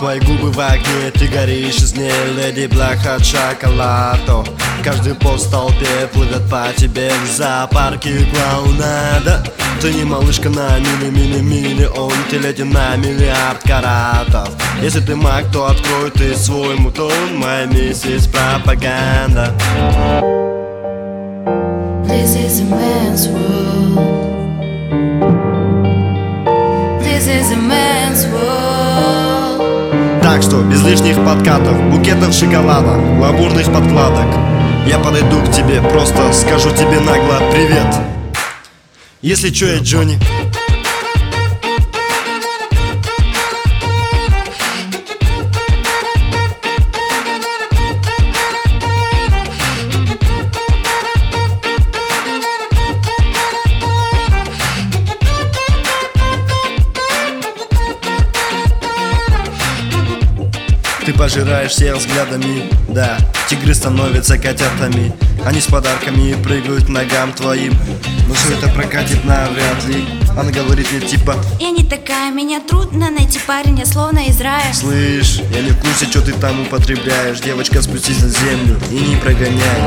Твои губы в огне, ты горишь из ней, леди Блэк от шоколада. Каждый пост в толпе плывет по тебе в зоопарке клоунада. Ты не малышка на миллион, ты леди на миллиард каратов. Если ты маг, то открой ты свой мутон, моя миссис пропаганда. This is a man's world. This is a man's world. Так что без лишних подкатов, букетов шоколада, гламурных подкладок, я подойду к тебе, просто скажу тебе нагло привет. Если чё, я Джонни. Ты пожираешь всех взглядами, да. Тигры становятся котятами. Они с подарками прыгают к ногам твоим. Но все это прокатит навряд ли. Она говорит мне типа: я не такая, меня трудно найти парня, словно из рая. слышь, я не в курсе, что ты там употребляешь. Девочка, спустись на землю и не прогоняй.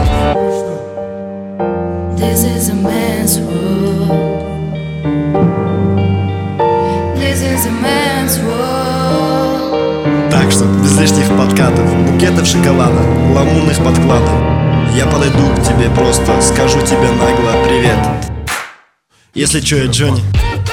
This is a man's world. This is a man's world. Так что без лишних подкатов, букетов шоколада, гламурных подкладок, я подойду к тебе, просто скажу тебе нагло привет. Если чё, я Джонни.